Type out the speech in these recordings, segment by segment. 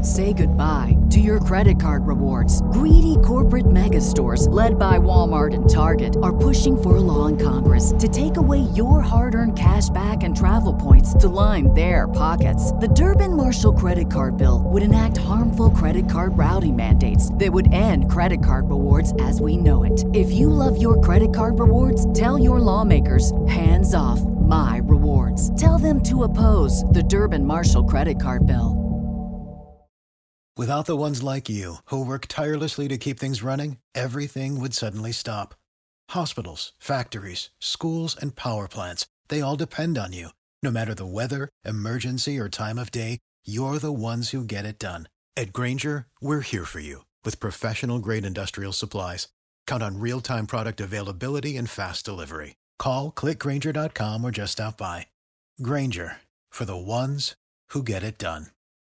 Say goodbye to your credit card rewards. Greedy corporate mega stores, led by Walmart and Target, are pushing for a law in Congress to take away your hard-earned cash back and travel points to line their pockets. The Durbin-Marshall credit card bill would enact harmful credit card routing mandates that would end credit card rewards as we know it. If you love your credit card rewards, tell your lawmakers, hands off my rewards. Tell them to oppose the Durbin-Marshall credit card bill. Without the ones like you, who work tirelessly to keep things running, everything would suddenly stop. Hospitals, factories, schools, and power plants, they all depend on you. No matter the weather, emergency, or time of day, you're the ones who get it done. At Grainger, we're here for you with professional-grade industrial supplies. Count on real-time product availability and fast delivery. Call, click Grainger.com, or just stop by. Grainger, for the ones who get it done.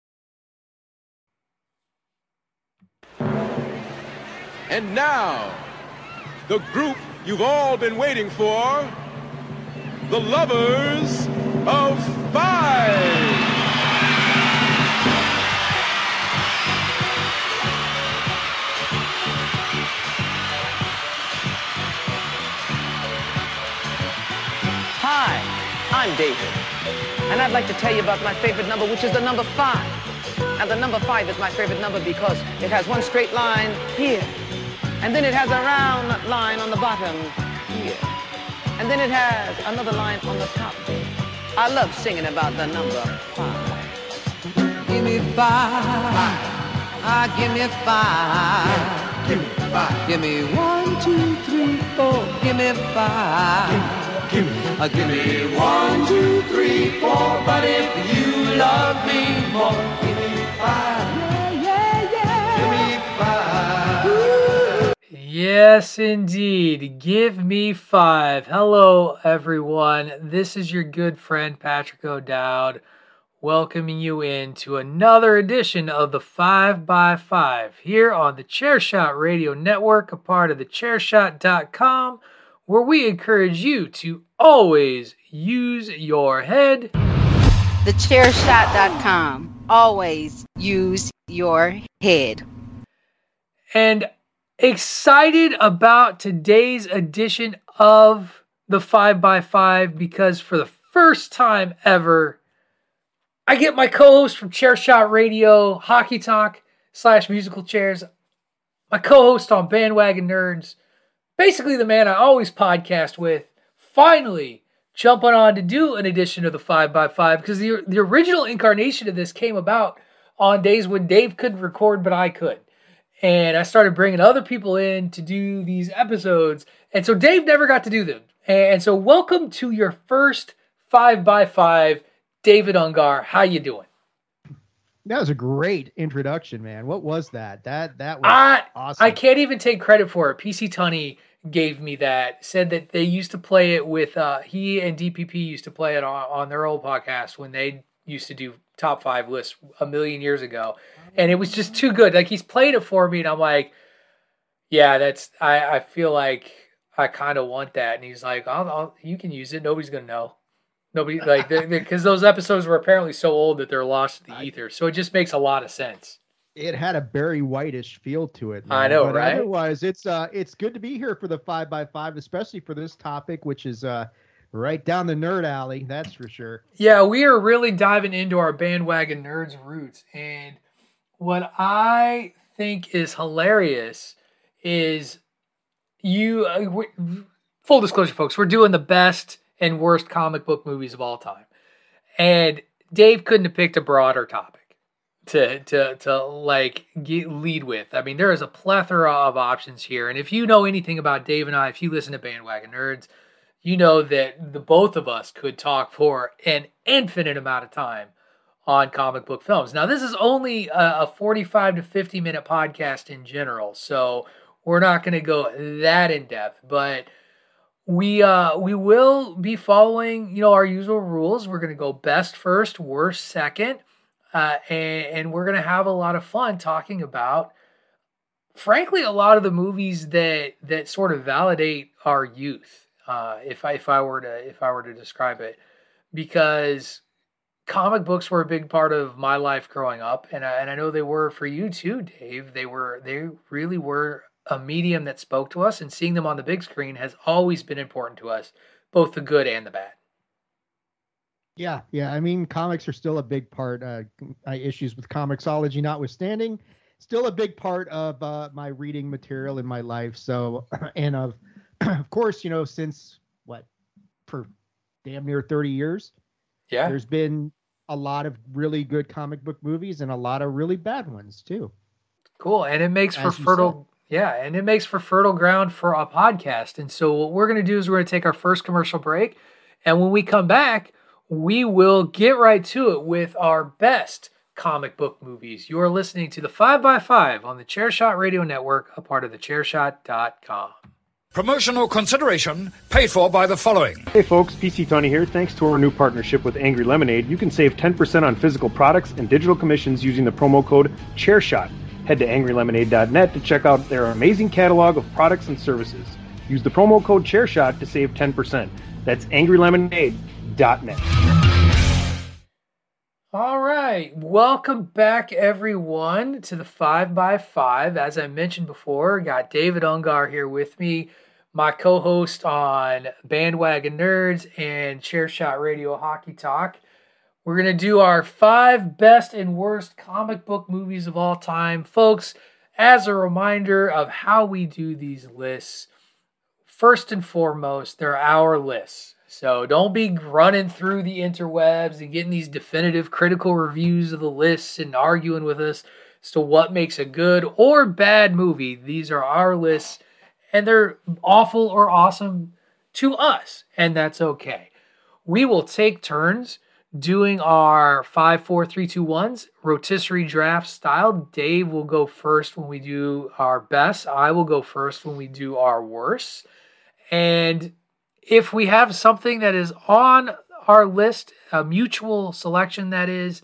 And now, the group you've all been waiting for, the Lovers of Five. Hi, I'm David, and I'd like to tell you about my favorite number, which is the number 5. Now, the number 5 is my favorite number because it has one straight line here, and then it has a round line on the bottom here, and then it has another line on the top there. I love singing about the number 5. Give me 5. Give me 5. Give me 5. Give me 1, 2, 3, 4. Give me 5. Give me 1, 2, 3, 4. But if you love me more, give me 5. Give me 5. Yes, indeed. Give me 5. Hello, everyone. This is your good friend, Patrick O'Dowd, welcoming you into another edition of the 5x5 here on the Chairshot Radio Network, a part of the Chairshot.com, where we encourage you to always use your head. TheChairShot.com. Always use your head. And excited about today's edition of the 5x5 because for the first time ever, I get my co-host from Chairshot Radio, Hockey Talk / Musical Chairs, my co-host on Bandwagon Nerds, basically the man I always podcast with, finally jumping on to do an edition of the 5x5 because the original incarnation of this came about on days when Dave couldn't record, but I could. And I started bringing other people in to do these episodes. And so Dave never got to do them. And so welcome to your first 5x5, David Ungar. How you doing? That was a great introduction, man. What was that? That was awesome. I can't even take credit for it. PC Tunney gave me that, said that they used to play it with, he and DPP used to play it on their old podcast when they used to do top 5 lists a million years ago. And it was just too good. Like, he's played it for me and I'm like, yeah, I feel like I kind of want that. And he's like, you can use it. Nobody's going to know. Nobody, like, because those episodes were apparently so old that they're lost in the ether. So it just makes a lot of sense. It had a Barry Whitish feel to it, man. I know, but right? Otherwise, it's good to be here for the 5x5, especially for this topic, which is right down the nerd alley. That's for sure. Yeah, we are really diving into our Bandwagon Nerds roots, and what I think is hilarious is full disclosure, folks, we're doing the best and worst comic book movies of all time, and Dave couldn't have picked a broader topic to lead with. I mean, there is a plethora of options here. And if you know anything about Dave and I, if you listen to Bandwagon Nerds, you know that the both of us could talk for an infinite amount of time on comic book films. Now, this is only a 45 to 50 minute podcast in general, so we're not going to go that in depth, but we will be following, our usual rules. We're going to go best first, worst second. And we're going to have a lot of fun talking about, frankly, a lot of the movies that sort of validate our youth. If I were to describe it, because comic books were a big part of my life growing up, and I know they were for you too, Dave. They really were a medium that spoke to us, and seeing them on the big screen has always been important to us, both the good and the bad. Yeah. I mean, comics are still a big part. Issues with Comixology notwithstanding, still a big part of my reading material in my life. So, and of course, since for damn near 30 years, there's been a lot of really good comic book movies and a lot of really bad ones too. Cool. And it makes for fertile ground for a podcast. And so what we're going to do is we're going to take our first commercial break. And when we come back, we will get right to it with our best comic book movies. You're listening to the 5x5 on the Chairshot Radio Network, a part of the Chairshot.com. Promotional consideration paid for by the following. Hey folks, PC Tony here. Thanks to our new partnership with Angry Lemonade, you can save 10% on physical products and digital commissions using the promo code ChairShot. Head to angrylemonade.net to check out their amazing catalog of products and services. Use the promo code ChairShot to save 10%. That's angrylemonade.net. All right, welcome back everyone to the 5x5. As I mentioned before, got David Ungar here with me, my co-host on Bandwagon Nerds and Chairshot Radio Hockey Talk. We're going to do our 5 best and worst comic book movies of all time. Folks, as a reminder of how we do these lists, first and foremost, they're our lists. So don't be running through the interwebs and getting these definitive critical reviews of the lists and arguing with us as to what makes a good or bad movie. These are our lists, and they're awful or awesome to us, and that's okay. We will take turns doing our 5, 4, 3, 2, 1s, rotisserie draft style. Dave will go first when we do our best. I will go first when we do our worst. And if we have something that is on our list, a mutual selection that is,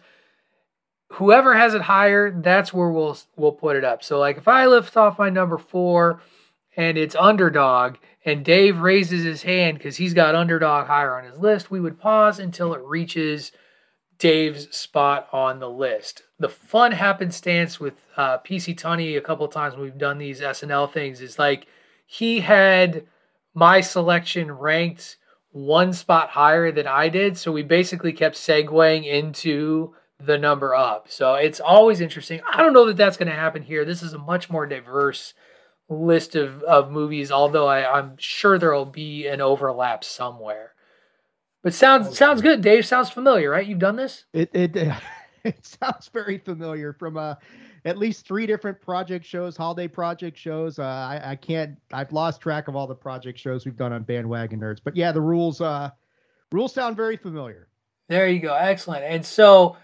whoever has it higher, that's where we'll put it up. So like if I lift off my number 4 and it's Underdog and Dave raises his hand because he's got Underdog higher on his list, we would pause until it reaches Dave's spot on the list. The fun happenstance with PC Tunney a couple of times when we've done these SNL things is like he had my selection ranked 1 spot higher than I did. So we basically kept segueing into the number up. So it's always interesting. I don't know that that's going to happen here. This is a much more diverse list of movies, although I'm sure there will be an overlap somewhere. But sounds good. Dave, sounds familiar, right? You've done this? It sounds very familiar from at least 3 different project shows, holiday project shows. I've lost track of all the project shows we've done on Bandwagon Nerds. But yeah, the rules sound very familiar. There you go. Excellent. And so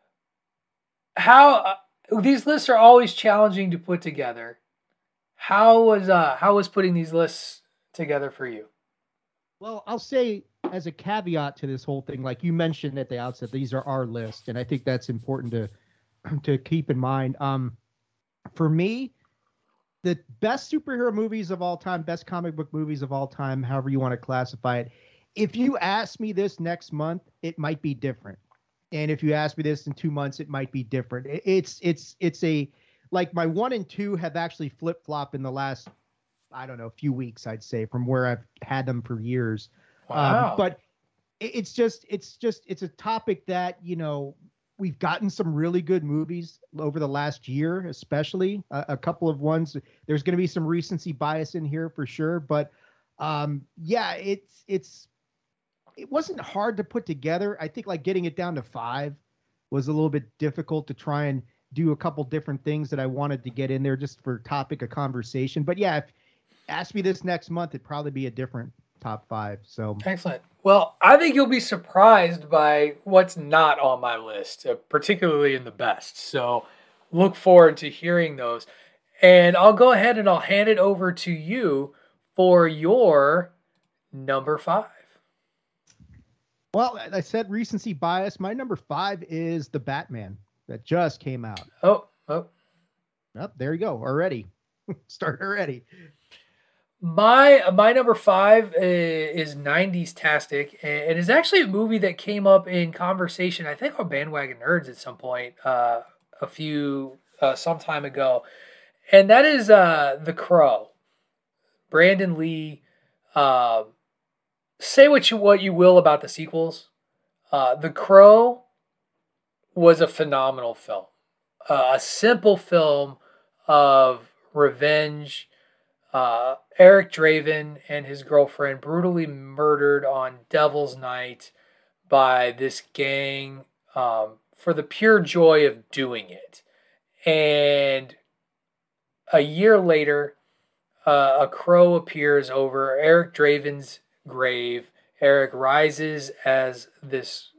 how these lists are always challenging to put together. How was putting these lists together for you? Well, I'll say as a caveat to this whole thing, like you mentioned at the outset, these are our list, and I think that's important to keep in mind. For me, the best superhero movies of all time, best comic book movies of all time, however you want to classify it. If you ask me this next month, it might be different. And if you ask me this in 2 months, it might be different. It's like my 1 and 2 have actually flip-flopped in the last, I don't know, few weeks, I'd say, from where I've had them for years. Wow. But it's a topic that, we've gotten some really good movies over the last year, especially a couple of ones. There's going to be some recency bias in here for sure. But it wasn't hard to put together. I think like getting it down to 5 was a little bit difficult to try and do a couple different things that I wanted to get in there just for topic of conversation. But yeah, if ask me this next month, it'd probably be a different top 5. So excellent. Well, I think you'll be surprised by what's not on my list, particularly in the best. So look forward to hearing those. And I'll go ahead and I'll hand it over to you for your number 5. Well, I said recency bias. My number 5 is The Batman that just came out. Oh, there you go. Already. Start already. My number 5 is 90s Tastic, and is actually a movie that came up in conversation, I think, on Bandwagon Nerds at some point, some time ago, and that is The Crow. Brandon Lee. Say what you will about the sequels. The Crow was a phenomenal film, a simple film of revenge. Eric Draven and his girlfriend brutally murdered on Devil's Night by this gang for the pure joy of doing it. And a year later, a crow appears over Eric Draven's grave. Eric rises as this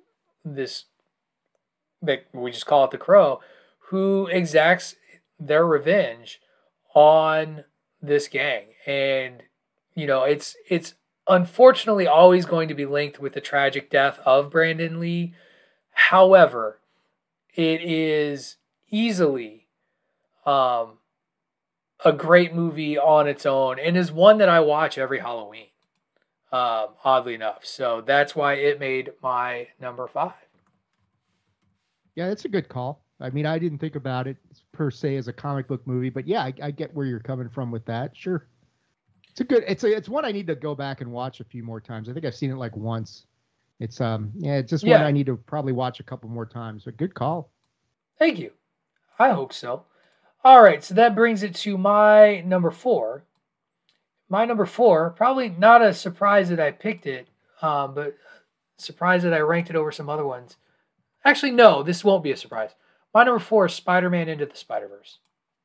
we just call it the Crow, who exacts their revenge on this gang. And it's unfortunately always going to be linked with the tragic death of Brandon Lee. However, it is easily a great movie on its own, and is one that I watch every Halloween, oddly enough. So that's why it made my number 5. Yeah, it's a good call. I mean, I didn't think about it per se as a comic book movie, but yeah, I get where you're coming from with that. Sure. It's one I need to go back and watch a few more times. I think I've seen it like once. It's just one I need to probably watch a couple more times. But good call. Thank you. I hope so. All right, so that brings it to my number 4. My number 4, probably not a surprise that I picked it, but surprised that I ranked it over some other ones. Actually, no, this won't be a surprise. My number 4 is Spider-Man Into the Spider-Verse.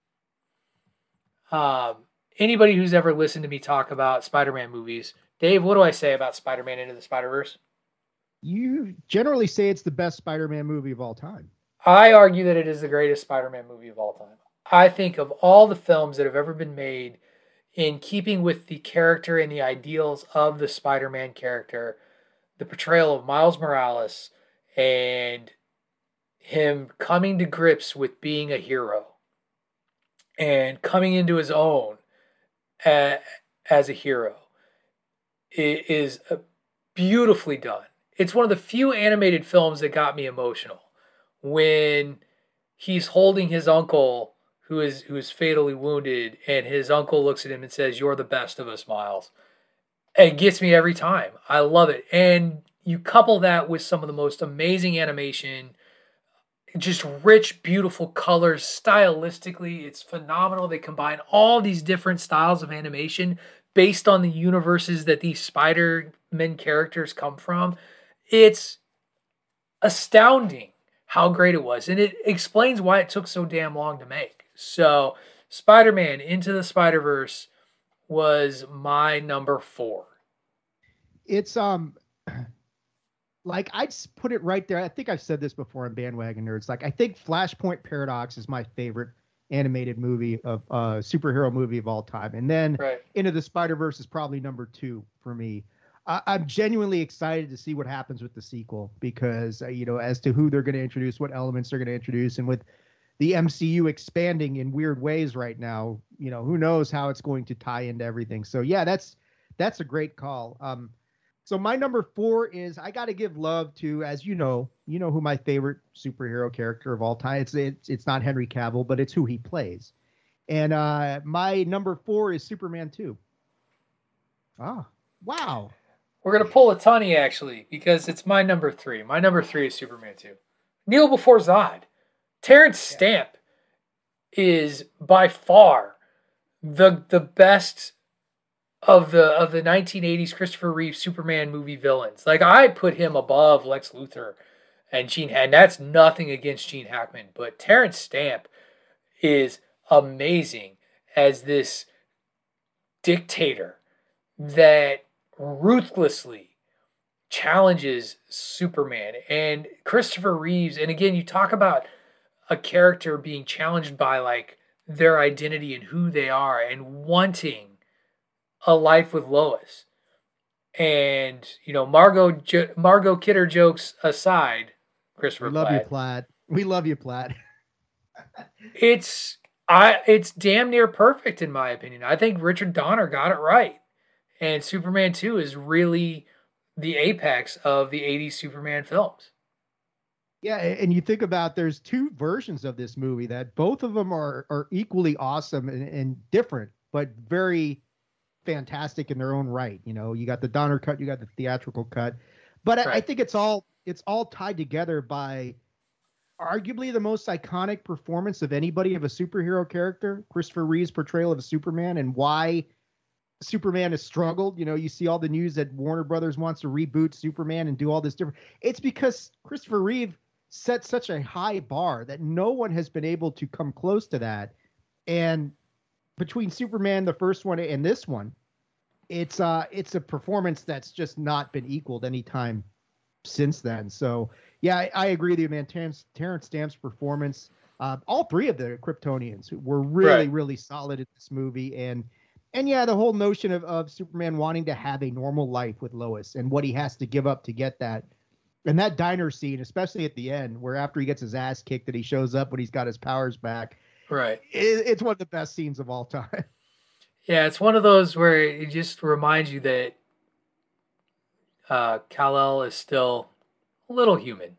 Anybody who's ever listened to me talk about Spider-Man movies, Dave, what do I say about Spider-Man Into the Spider-Verse? You generally say it's the best Spider-Man movie of all time. I argue that it is the greatest Spider-Man movie of all time. I think of all the films that have ever been made in keeping with the character and the ideals of the Spider-Man character, the portrayal of Miles Morales and him coming to grips with being a hero and coming into his own as a hero, it is beautifully done. It's one of the few animated films that got me emotional when he's holding his uncle who is fatally wounded, and his uncle looks at him and says, "You're the best of us, Miles." It gets me every time. I love it. And you couple that with some of the most amazing animation, just rich, beautiful colors. Stylistically, it's phenomenal. They combine all these different styles of animation based on the universes that these Spider-Man characters come from. It's astounding how great it was. And it explains why it took so damn long to make. So Spider-Man Into the Spider-Verse was my number 4. It's like I'd put it right there. I think I've said this before on Bandwagon Nerds. Like I think Flashpoint Paradox is my favorite animated movie of superhero movie of all time, and then Into the Spider-Verse is probably number 2 for me. I'm genuinely excited to see what happens with the sequel because as to who they're going to introduce, what elements they're going to introduce, and with the MCU expanding in weird ways right now, who knows how it's going to tie into everything. So yeah, that's a great call. So my number 4 is I got to give love to, as you know who my favorite superhero character of all time. It's not Henry Cavill, but it's who he plays. And my number 4 is Superman 2. Ah, wow. We're going to pull a Tunney, actually, because it's my number 3. My number 3 is Superman 2. Kneel Before Zod. Terrence Stamp is by far the best of the 1980s Christopher Reeve Superman movie villains. Like, I put him above Lex Luthor and Gene Hackman. That's nothing against Gene Hackman, but Terrence Stamp is amazing as this dictator that ruthlessly challenges Superman. And Christopher Reeves, and again, you talk about a character being challenged by like their identity and who they are and wanting a life with Lois. And, Margot Kidder jokes aside, Christopher Platt. We love you, Platt. It's It's damn near perfect in my opinion. I think Richard Donner got it right. And Superman 2 is really the apex of the 80s Superman films. Yeah, and you think about there's two versions of this movie that both of them are equally awesome and different, but very fantastic in their own right. You know, you got the Donner cut, you got the theatrical cut, but I think it's all tied together by arguably the most iconic performance of anybody of a superhero character, Christopher Reeve's portrayal of Superman, and why Superman has struggled. You know, you see all the news that Warner Brothers wants to reboot Superman and do all this different. It's because Christopher Reeve set such a high bar that no one has been able to come close to that. And between Superman, the first one, and this one, it's a performance that's just not been equaled anytime since then. So yeah, I agree with you, man. Terrence Stamp's performance, all three of the Kryptonians were really, really solid in this movie. And yeah, the whole notion of Superman wanting to have a normal life with Lois and what he has to give up to get that. And that diner scene, especially at the end, where after he gets his ass kicked that he shows up when he's got his powers back. Right. It's one of the best scenes of all time. Yeah, it's one of those where it just reminds you that Kal-El is still a little human.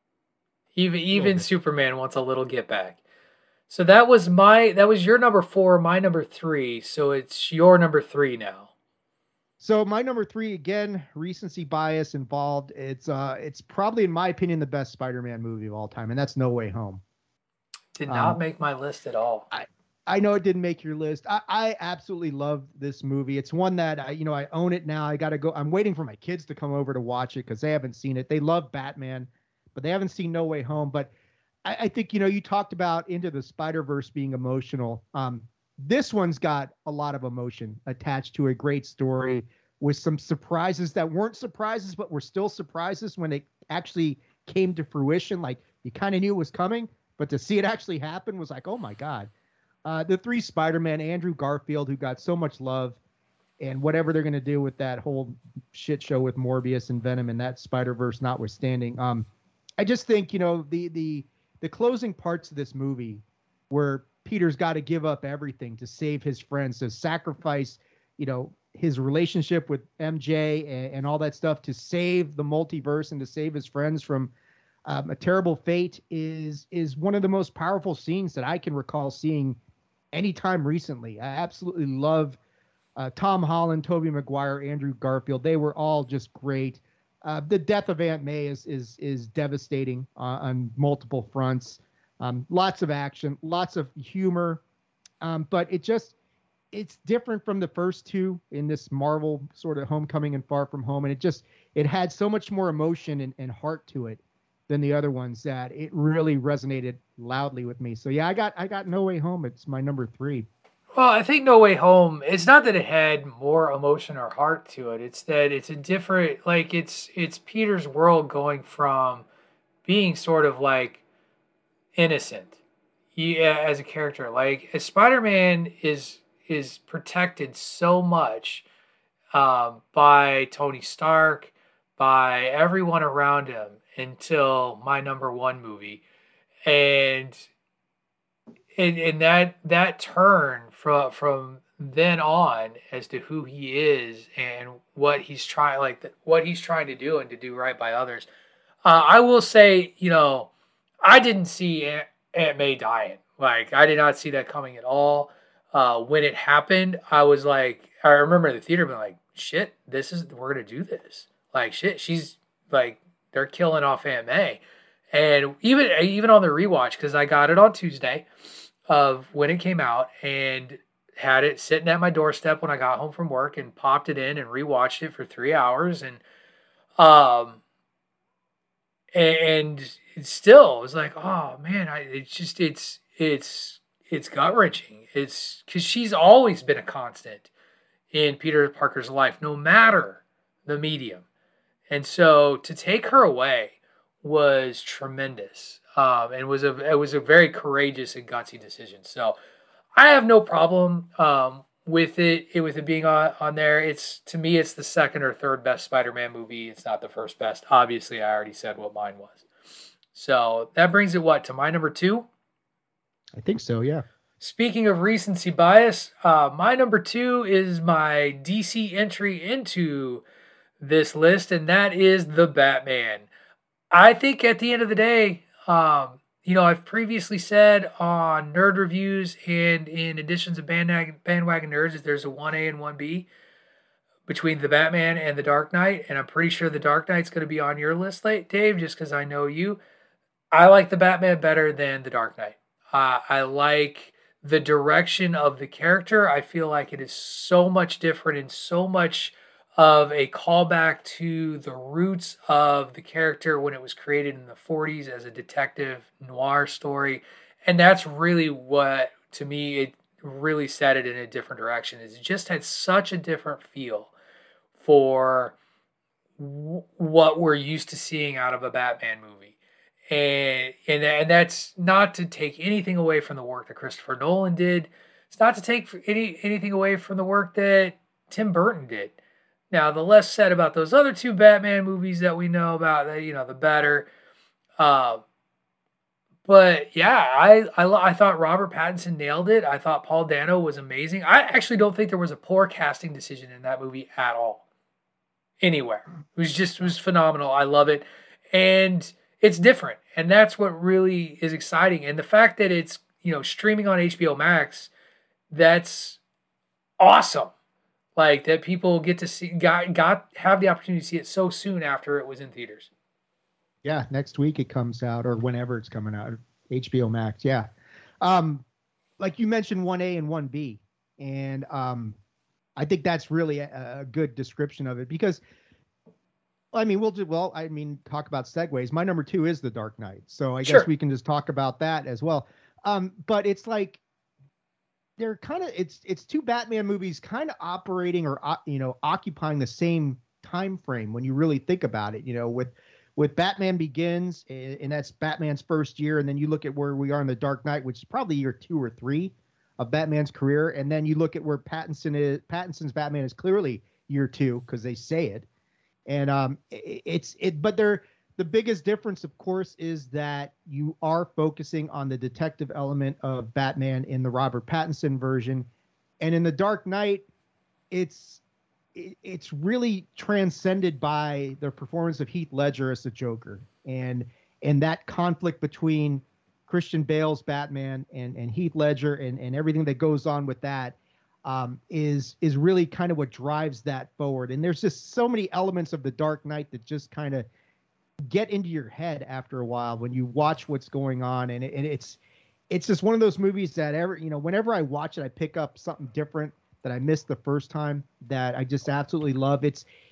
Even Superman wants a little get back. So that was your number 4, my number 3. So it's your number 3 now. So my number 3, again, recency bias involved. It's probably, in my opinion, the best Spider-Man movie of all time, and that's No Way Home. Did not make my list at all. I know it didn't make your list. I absolutely love this movie. It's one that I own it now. I got to go. I'm waiting for my kids to come over to watch it because they haven't seen it. They love Batman, but they haven't seen No Way Home. But I think, you talked about Into the Spider-Verse being emotional. This one's got a lot of emotion attached to a great story with some surprises that weren't surprises, but were still surprises when it actually came to fruition. Like, you kind of knew it was coming, but to see it actually happen was like, oh my God. The 3 Spider-Man, Andrew Garfield, who got so much love, and whatever they're going to do with that whole shit show with Morbius and Venom and that Spider-Verse notwithstanding. I just think, the closing parts of this movie where Peter's got to give up everything to save his friends, to sacrifice, his relationship with MJ and all that stuff to save the multiverse and to save his friends from a terrible fate is one of the most powerful scenes that I can recall seeing anytime recently. I absolutely love Tom Holland, Tobey Maguire, Andrew Garfield. They were all just great. The death of Aunt May is devastating on multiple fronts. Lots of action, lots of humor, but it's different from the first two in this Marvel sort of Homecoming and Far From Home, and it had so much more emotion and heart to it than the other ones that it really resonated loudly with me. So yeah, I got No Way Home. It's my number 3. Well, I think No Way Home, it's not that it had more emotion or heart to it. It's that it's a different, like it's Peter's world going from being sort of like innocent as a character. Like Spider-Man is protected so much by Tony Stark, by everyone around him until my number 1 movie. And that turn from then on as to who he is and what he's trying to do and to do right by others. I will say, I didn't see Aunt May dying. Like, I did not see that coming at all. When it happened, I was like, I remember the theater being like, shit, we're going to do this. Like, shit, she's like, they're killing off Aunt May. And even on the rewatch, because I got it on Tuesday of when it came out and had it sitting at my doorstep when I got home from work and popped it in and rewatched it for 3 hours. And it still was like, oh man, it's gut wrenching. It's because she's always been a constant in Peter Parker's life, no matter the medium. And so to take her away was tremendous. And it was a very courageous and gutsy decision. So I have no problem with it being on there. To me, it's the second or third best Spider-Man movie. It's not the first best. Obviously, I already said what mine was. So that brings it to my number 2? I think so, yeah. Speaking of recency bias, my number 2 is my DC entry into this list, and that is The Batman. I think at the end of the day, I've previously said on Nerd Reviews and in editions of Bandwagon Nerds that there's a 1A and 1B between The Batman and The Dark Knight, and I'm pretty sure The Dark Knight's going to be on your list, Dave, just because I know you. I like The Batman better than The Dark Knight. I like the direction of the character. I feel like it is so much different and so much of a callback to the roots of the character when it was created in the 40s as a detective noir story. And that's really what, to me, it really set it in a different direction. It just had such a different feel for what we're used to seeing out of a Batman movie. And that's not to take anything away from the work that Christopher Nolan did. It's not to take anything away from the work that Tim Burton did. Now, the less said about those other 2 Batman movies that we know about, the better. But yeah, I thought Robert Pattinson nailed it. I thought Paul Dano was amazing. I actually don't think there was a poor casting decision in that movie at all. Anywhere. It was phenomenal. I love it. And it's different. And that's what really is exciting. And the fact that it's, streaming on HBO Max, that's awesome. Like that people get to see, have the opportunity to see it so soon after it was in theaters. Yeah, next week it comes out, or whenever it's coming out, HBO Max. Yeah, like you mentioned, 1A and 1B, and I think that's really a good description of it because, I mean, talk about segues. My number 2 is The Dark Knight, so I guess we can just talk about that as well. But it's like, they're kind of it's 2 Batman movies kind of operating or occupying the same time frame when you really think about it. With Batman Begins, and that's Batman's first year, and then you look at where we are in The Dark Knight, which is probably year 2 or 3 of Batman's career, and then you look at where Pattinson's Batman is clearly year 2 because they say it, and but the biggest difference, of course, is that you are focusing on the detective element of Batman in the Robert Pattinson version. And in The Dark Knight, it's really transcended by the performance of Heath Ledger as the Joker. And that conflict between Christian Bale's Batman and Heath Ledger and everything that goes on with that is really kind of what drives that forward. And there's just so many elements of The Dark Knight that just kind of get into your head after a while when you watch what's going on, and it's just one of those movies that whenever I watch it, I pick up something different that I missed the first time that I just absolutely love.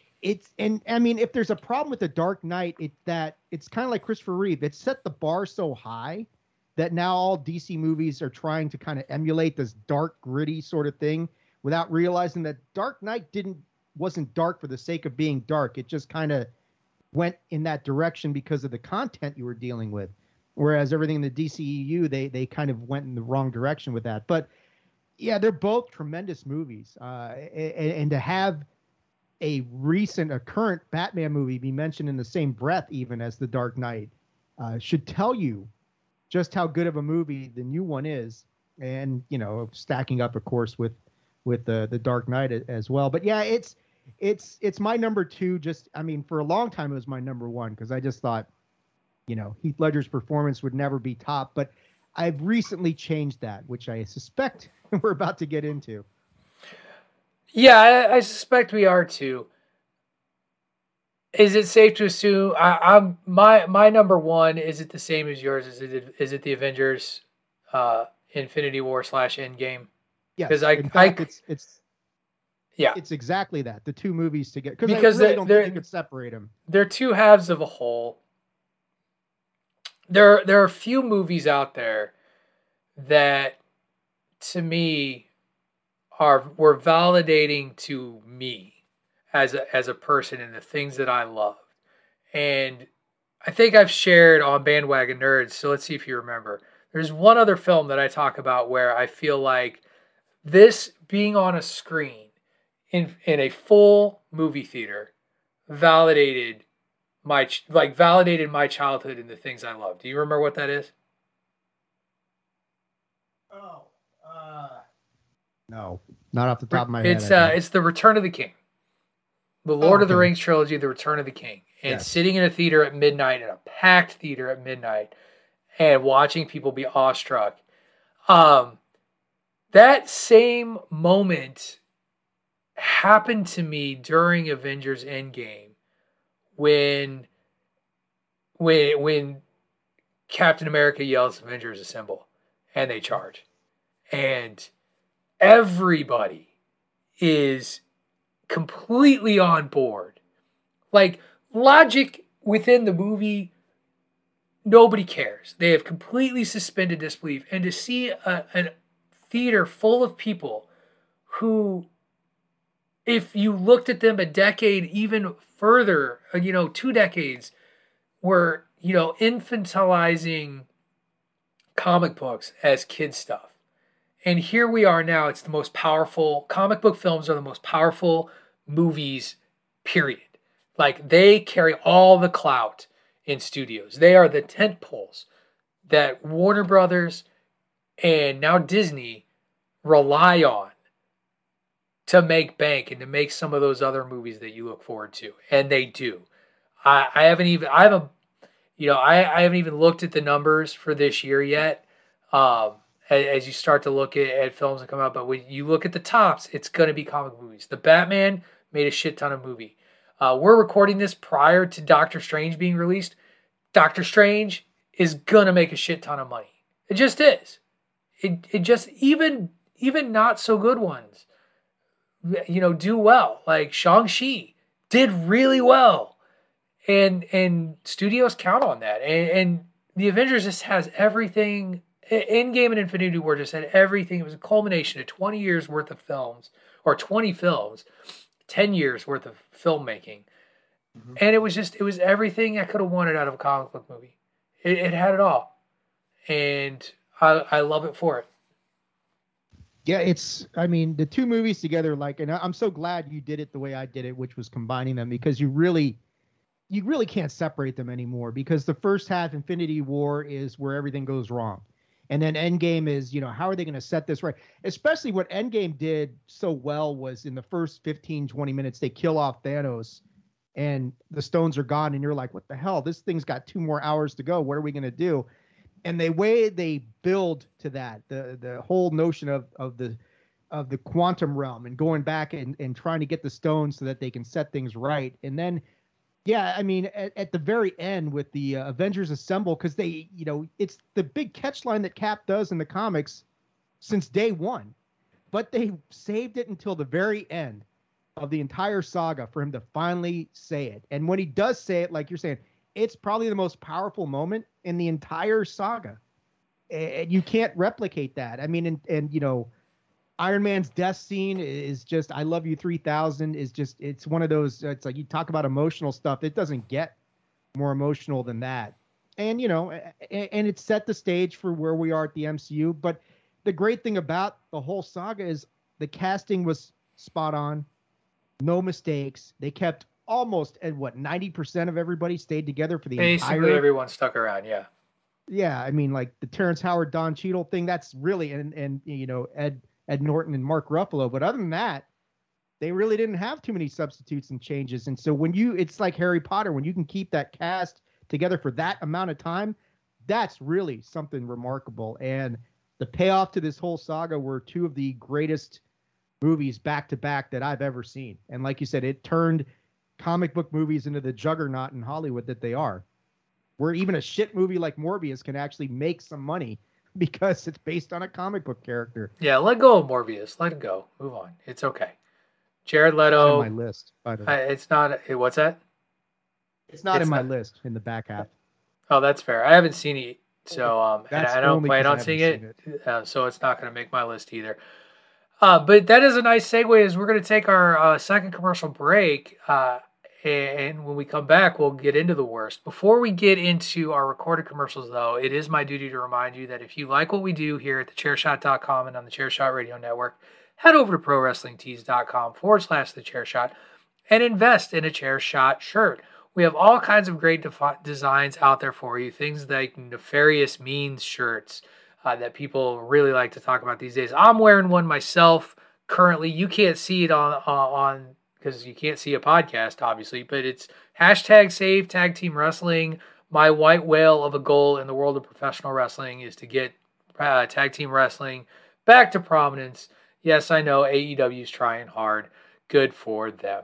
And I mean, if there's a problem with The Dark Knight, it's kind of like Christopher Reeve. It set the bar so high that now all DC movies are trying to kind of emulate this dark, gritty sort of thing without realizing that Dark Knight wasn't dark for the sake of being dark. It just kind of went in that direction because of the content you were dealing with. Whereas everything in the DCEU, they kind of went in the wrong direction with that. But yeah, they're both tremendous movies. And to have a current Batman movie be mentioned in the same breath, even as The Dark Knight, should tell you just how good of a movie the new one is. And, stacking up, of course, with the Dark Knight as well. But yeah, it's my number 2. For a long time, it was my number 1 because I just thought, Heath Ledger's performance would never be top. But I've recently changed that, which I suspect we're about to get into. Yeah, I suspect we are too. Is it safe to assume my number 1, is it the same as yours? Is it the Avengers Infinity War / Endgame? Yeah, because it's exactly that. The 2 movies together, because I really don't think you could separate them. They're 2 halves of a whole. There are a few movies out there that, to me, were validating to me as a person and the things that I loved. And I think I've shared on Bandwagon Nerds, so let's see if you remember. There's one other film that I talk about where I feel like this being on a screen in a full movie theater validated my childhood and the things I loved. Do you remember what that is? Oh, No, not off the top of my head. It's The Return of the King. The Lord of the Rings trilogy, The Return of the King. And sitting in a theater at midnight, in a packed theater at midnight, and watching people be awestruck. That same moment happened to me during Avengers Endgame when Captain America yells Avengers Assemble and they charge. And everybody is completely on board. Like, logic within the movie, nobody cares. They have completely suspended disbelief. And to see a theater full of people who, if you looked at them a decade even further, 2 decades, were, infantilizing comic books as kid stuff. And here we are now. It's the most powerful, comic book films are the most powerful movies, period. Like, they carry all the clout in studios. They are the tent poles that Warner Brothers and now Disney rely on to make bank and to make some of those other movies that you look forward to. And they do. I haven't even looked at the numbers for this year yet. As you start to look at films that come out, but when you look at the tops, it's going to be comic movies. The Batman made a shit ton of movie. We're recording this prior to Doctor Strange being released. Doctor Strange is going to make a shit ton of money. It just is. It just, even not so good ones, do well. Like Shang-Chi did really well. And studios count on that. And the Avengers just has everything. Endgame and Infinity War just had everything. It was a culmination of 20 years worth of films, or 20 films, 10 years worth of filmmaking. Mm-hmm. And it was everything I could have wanted out of a comic book movie. It had it all. And I love it for it. Yeah, the two movies together, and I'm so glad you did it the way I did it, which was combining them, because you really can't separate them anymore, because the first half, Infinity War, is where everything goes wrong. And then Endgame is, how are they going to set this right? Especially what Endgame did so well was in the first 15, 20 minutes, they kill off Thanos and the stones are gone. And you're like, what the hell? This thing's got 2 more hours to go. What are we going to do? And the way they build to that, the whole notion of the quantum realm and going back and trying to get the stones so that they can set things right. And then, at the very end with the Avengers Assemble, because they, it's the big catch line that Cap does in the comics since day one, but they saved it until the very end of the entire saga for him to finally say it. And when he does say it, like you're saying, it's probably the most powerful moment in the entire saga. And you can't replicate that. Iron Man's death scene is just, I Love You 3000 is just, it's one of those, it's like you talk about emotional stuff. It doesn't get more emotional than that. And, and it set the stage for where we are at the MCU. But the great thing about the whole saga is the casting was spot on. No mistakes. They kept almost at 90% of everybody stayed together for the Basically everyone stuck around. Yeah. Yeah. Like the Terrence Howard, Don Cheadle thing, that's really, and Ed Norton and Mark Ruffalo. But other than that, they really didn't have too many substitutes and changes. And so it's like Harry Potter, when you can keep that cast together for that amount of time, that's really something remarkable. And the payoff to this whole saga were 2 of the greatest movies back to back that I've ever seen. And like you said, it turned comic book movies into the juggernaut in Hollywood that they are, where even a shit movie like Morbius can actually make some money because it's based on a comic book character. Yeah, let go of Morbius. Let it go. Move on. It's okay. Jared Leto. It's not on my list, by the way. It's not. What's that? It's not in my list in the back half. Oh, that's fair. I haven't seen it, so and I don't plan on seeing it, so it's not going to make my list either. But that is a nice segue, as we're going to take our second commercial break. And when we come back, we'll get into the worst. Before we get into our recorded commercials, though, it is my duty to remind you that if you like what we do here at thechairshot.com and on the Chairshot Radio Network, head over to prowrestlingtees.com/thechairshot and invest in a Chairshot shirt. We have all kinds of great designs out there for you. Things like Nefarious Means shirts, that people really like to talk about these days. I'm wearing one myself currently. You can't see it on because you can't see a podcast, obviously, but it's hashtag Save Tag Team Wrestling. My white whale of a goal in the world of professional wrestling is to get tag team wrestling back to prominence. Yes, I know AEW's trying hard. Good for them.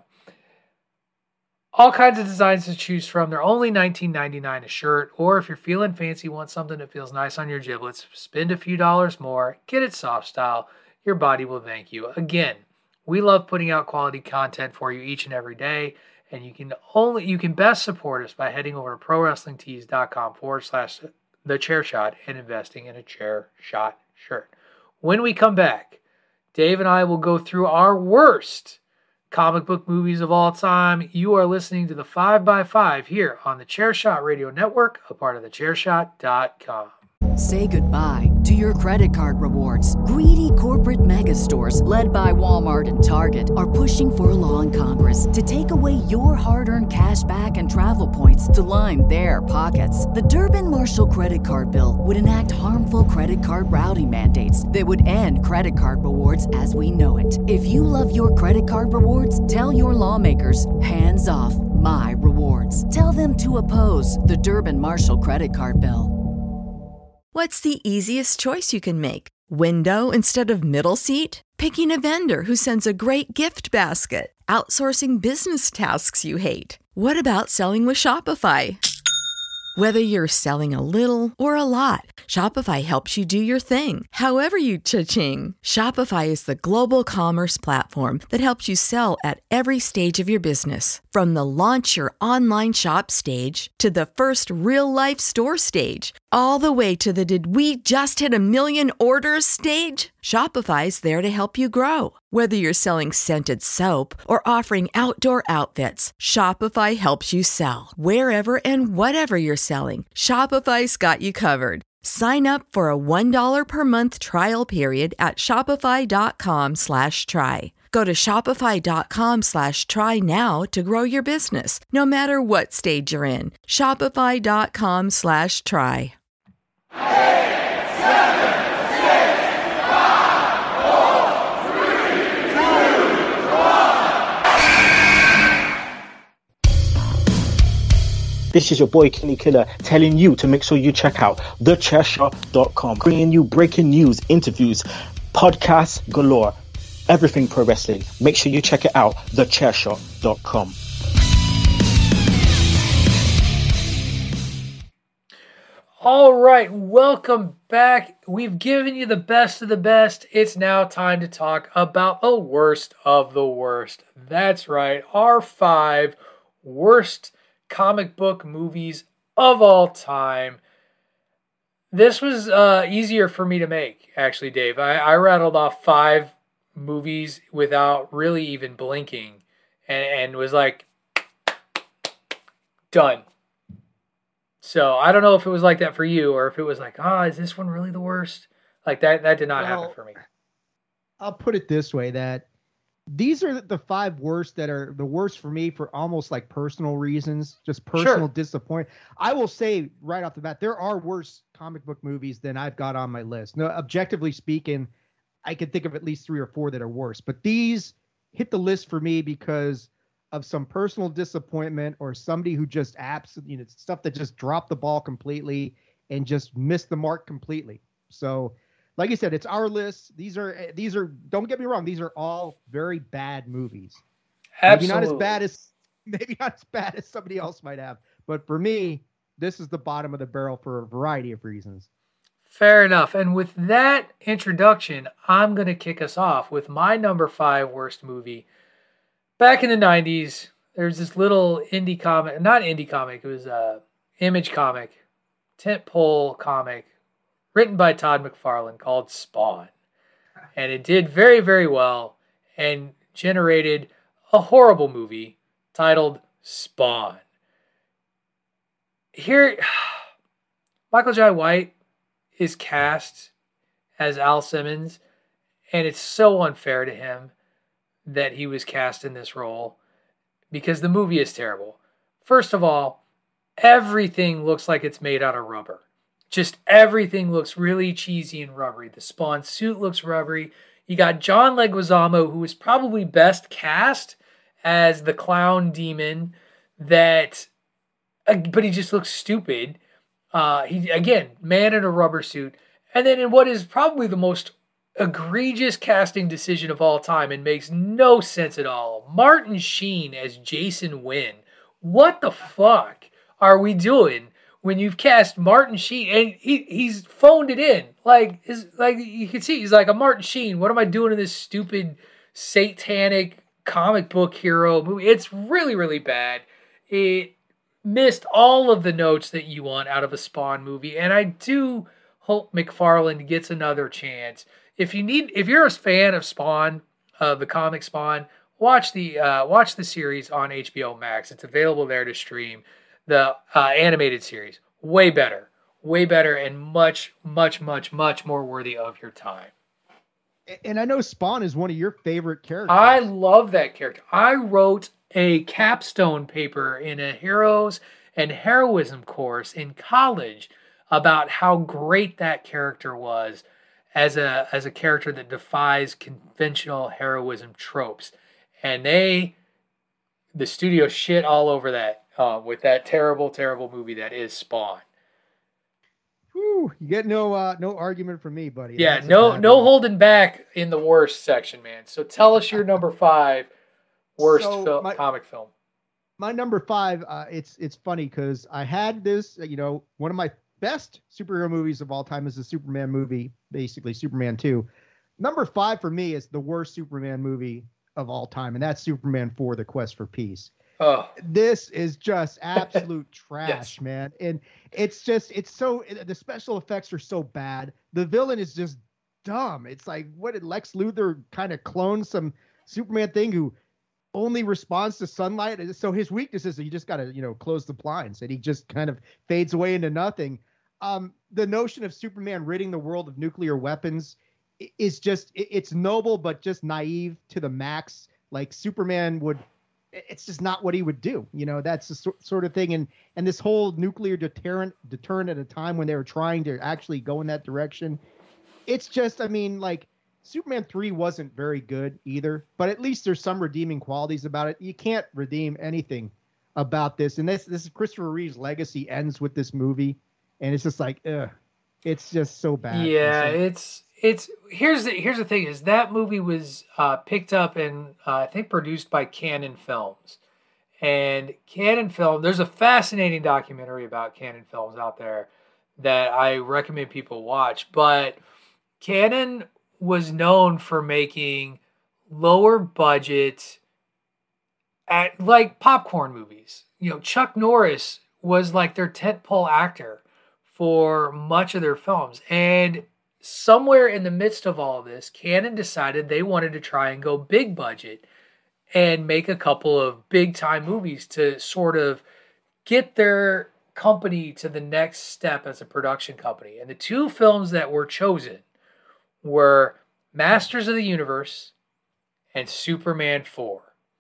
All kinds of designs to choose from. They're only $19.99 a shirt, or if you're feeling fancy, want something that feels nice on your giblets, spend a few dollars more, get it soft style. Your body will thank you. Again, we love putting out quality content for you each and every day, and you can best support us by heading over to prowrestlingtees.com/thechairshot and investing in a chair shot shirt. When we come back, Dave and I will go through our worst comic book movies of all time. You are listening to the 5x5 here on the Chairshot Radio Network, a part of thechairshot.com. Say goodbye to your credit card rewards. Greedy corporate mega stores, led by Walmart and Target, are pushing for a law in Congress to take away your hard-earned cash back and travel points to line their pockets. The Durbin-Marshall credit card bill would enact harmful credit card routing mandates that would end credit card rewards as we know it. If you love your credit card rewards, tell your lawmakers, hands off my rewards. Tell them to oppose the Durbin-Marshall credit card bill. What's the easiest choice you can make? Window instead of middle seat? Picking a vendor who sends a great gift basket? Outsourcing business tasks you hate? What about selling with Shopify? Whether you're selling a little or a lot, Shopify helps you do your thing, however you cha-ching. Shopify is the global commerce platform that helps you sell at every stage of your business. From the launch your online shop stage to the first real-life store stage, all the way to the did we just hit 1 million orders stage. Shopify's there to help you grow. Whether you're selling scented soap or offering outdoor outfits, Shopify helps you sell. Wherever and whatever you're selling, Shopify's got you covered. Sign up for a $1 per month trial period at shopify.com/try. Go to shopify.com/try now to grow your business, no matter what stage you're in. Shopify.com/try. 8, 7, 6, 5, 4, 3, 2, 1. This is your boy Kenny Killer telling you to make sure you check out thechairshot.com, bringing you breaking news, interviews, podcasts galore, everything pro wrestling. Make sure you check it out, thechairshot.com. All right, welcome back. We've given you the best of the best. It's now time to talk about the worst of the worst. That's right, our 5 worst comic book movies of all time. This was easier for me to make, actually, Dave. I rattled off 5 movies without really even blinking and was like, done. So I don't know if it was like that for you or if it was like, is this one really the worst? Like that did not happen for me. I'll put it this way, that these are the 5 worst that are the worst for me for almost like personal reasons, just personal disappointment. I will say right off the bat, there are worse comic book movies than I've got on my list. No, objectively speaking, I can think of at least 3 or 4 that are worse, but these hit the list for me because of some personal disappointment or somebody who just stuff that just dropped the ball completely and just missed the mark completely. So like I said, it's our list. These are, don't get me wrong, these are all very bad movies. Absolutely. Maybe not as bad as somebody else might have, but for me, this is the bottom of the barrel for a variety of reasons. Fair enough. And with that introduction, I'm going to kick us off with my number 5 worst movie. Back in the 90s, there's this little indie comic, not indie comic, it was a Image comic, tentpole comic, written by Todd McFarlane called Spawn. And it did very, very well and generated a horrible movie titled Spawn. Here, Michael Jai White is cast as Al Simmons, and it's so unfair to him that he was cast in this role because the movie is terrible. First of all, everything looks like it's made out of rubber. just everything looks really cheesy and rubbery. The Spawn suit looks rubbery. You got John Leguizamo, who is probably best cast as the clown demon, but he just looks stupid. He, again, man in a rubber suit. And then in what is probably the most egregious casting decision of all time and makes no sense at all, Martin Sheen as Jason Wynn. What the fuck are we doing when you've cast Martin Sheen and he's phoned it in? Like you can see, he's like, I'm Martin Sheen. What am I doing in this stupid satanic comic book hero movie? It's really, really bad. It missed all of the notes that you want out of a Spawn movie, and I do hope McFarlane gets another chance. If you're a fan of Spawn, the comic Spawn, watch the series on HBO Max. It's available there to stream. The animated series, way better, and much, much, much, much more worthy of your time. And I know Spawn is one of your favorite characters. I love that character. I wrote a capstone paper in a heroes and heroism course in college about how great that character was as a character that defies conventional heroism tropes. And the studio shit all over that with that terrible, terrible movie that is Spawn. Whew, you get no argument from me, buddy. Yeah, no holding back in the worst section, man. So tell us your number 5 worst comic film. My number 5, it's funny because I had this, one of my best superhero movies of all time is the Superman movie, basically Superman 2. Number 5 for me is the worst Superman movie of all time, and that's Superman 4, The Quest for Peace. Oh, this is just absolute trash, yes. Man. And the special effects are so bad. The villain is just dumb. It's like, what did Lex Luthor kind of clone some Superman thing who only responds to sunlight? So his weakness is that you just got to, close the blinds, and he just kind of fades away into nothing. The notion of Superman ridding the world of nuclear weapons is just, it's noble, but just naive to the max. Like Superman it's just not what he would do. That's the sort of thing. And this whole nuclear deterrent at a time when they were trying to actually go in that direction. It's just, Superman 3 wasn't very good either, but at least there's some redeeming qualities about it. You can't redeem anything about this. And this is Christopher Reeve's legacy ends with this movie. And it's just like, it's just so bad. Yeah, here's the thing is that movie was picked up and I think produced by Cannon Films. And Cannon Film, there's a fascinating documentary about Cannon Films out there that I recommend people watch. But Cannon was known for making lower budget like popcorn movies. Chuck Norris was like their tentpole actor for much of their films. And somewhere in the midst of all of this, Cannon decided they wanted to try and go big budget and make a couple of big time movies to sort of get their company to the next step as a production company. And the 2 films that were chosen were Masters of the Universe and Superman 4.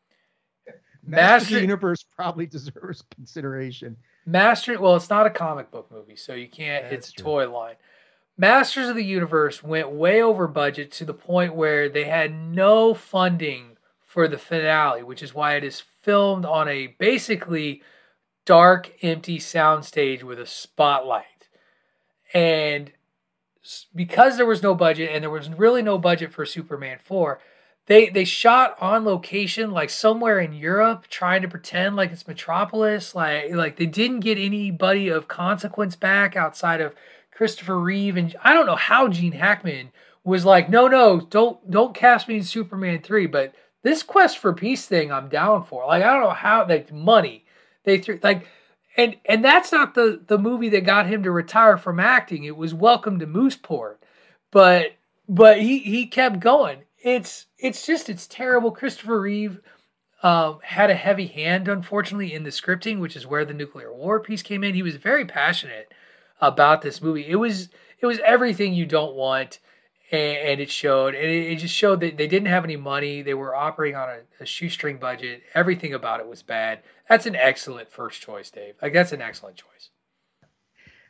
Masters of the Universe probably deserves consideration. Well, it's not a comic book movie, so you can't. It's a toy line. Masters of the Universe went way over budget to the point where they had no funding for the finale, which is why it is filmed on a basically dark, empty soundstage with a spotlight. And because there was no budget, and there was really no budget for Superman 4, they shot on location, like somewhere in Europe, trying to pretend like it's Metropolis. Like they didn't get anybody of consequence back outside of Christopher Reeve, and I don't know how Gene Hackman was like, no, don't cast me in Superman 3, but this Quest for Peace thing I'm down for. Like I don't know how money they threw and that's not the movie that got him to retire from acting. It was Welcome to Mooseport, but he kept going. It's terrible. Christopher Reeve had a heavy hand, unfortunately, in the scripting, which is where the nuclear war piece came in. He was very passionate about this movie. It was everything you don't want, and it showed. And it just showed that they didn't have any money. They were operating on a shoestring budget. Everything about it was bad. That's an excellent first choice, Dave. Like that's an excellent choice.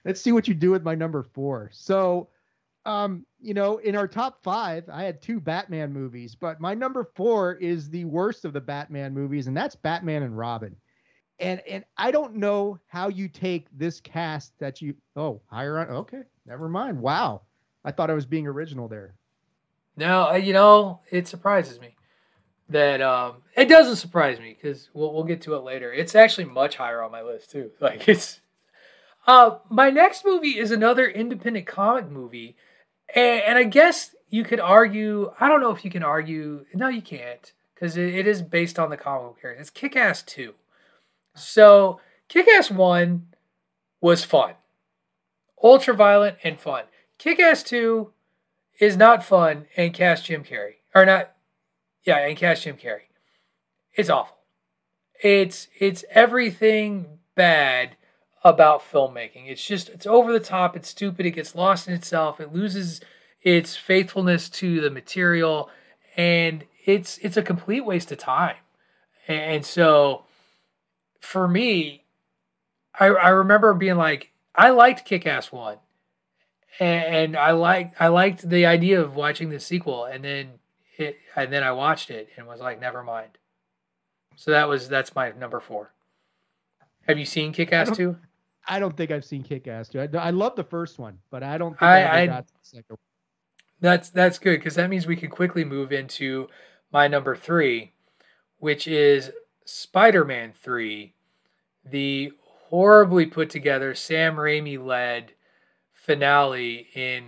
let's see what you do with my number 4. So, in our top 5, I had 2 Batman movies, but my number 4 is the worst of the Batman movies, and that's Batman and Robin. And I don't know how you take this cast that higher on. Okay, never mind. Wow. I thought I was being original there. No, it surprises me that it doesn't surprise me because we'll get to it later. It's actually much higher on my list too. Like it's my next movie is another independent comic movie, and I guess you could argue. I don't know if you can argue. No, you can't because it is based on the comic book character. It's Kick-Ass 2. So Kick-Ass 1 was fun, ultra violent and fun. Kick-Ass 2 is not fun and cast Jim Carrey. Or not, yeah, and cast Jim Carrey. It's awful. It's everything bad about filmmaking. It's over the top, it's stupid, it gets lost in itself, it loses its faithfulness to the material, and it's a complete waste of time. And so for me, I remember being like, I liked Kick-Ass 1. And I liked the idea of watching the sequel, and then I watched it and was like, never mind. So that's my number 4. Have you seen Kick-Ass 2? I don't think I've seen Kick-Ass 2. I love the first one, but I don't think I got the second one. That's good because that means we can quickly move into my number 3, which is Spider-Man 3, the horribly put together Sam Raimi led finale in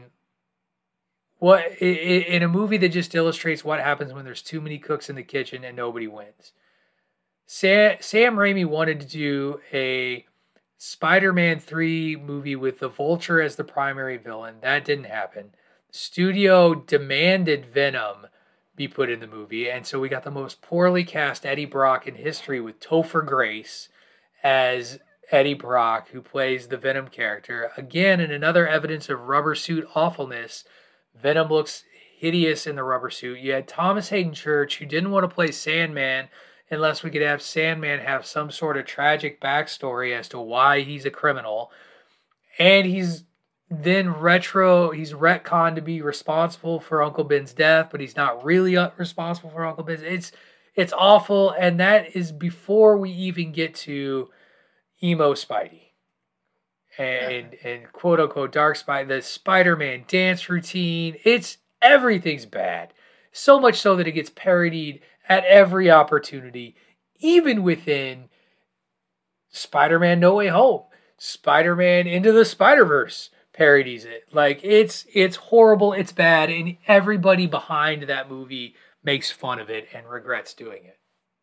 a movie that just illustrates what happens when there's too many cooks in the kitchen and nobody wins. Sam Raimi wanted to do a Spider-Man 3 movie with the Vulture as the primary villain. That didn't happen. Studio demanded Venom be put in the movie, and so we got the most poorly cast Eddie Brock in history with Topher Grace as Eddie Brock, who plays the Venom character. Again, in another evidence of rubber suit awfulness, Venom looks hideous in the rubber suit. You had Thomas Hayden Church, who didn't want to play Sandman unless we could have Sandman have some sort of tragic backstory as to why he's a criminal. And he's retconned to be responsible for Uncle Ben's death, but he's not really responsible for Uncle Ben's. It's awful, and that is before we even get to emo Spidey and quote unquote dark Spidey, the Spider-Man dance routine. Everything's bad. So much so that it gets parodied at every opportunity, even within Spider-Man No Way Home. Spider-Man Into the Spider-Verse parodies it. Like it's horrible, it's bad, and everybody behind that movie makes fun of it and regrets doing it.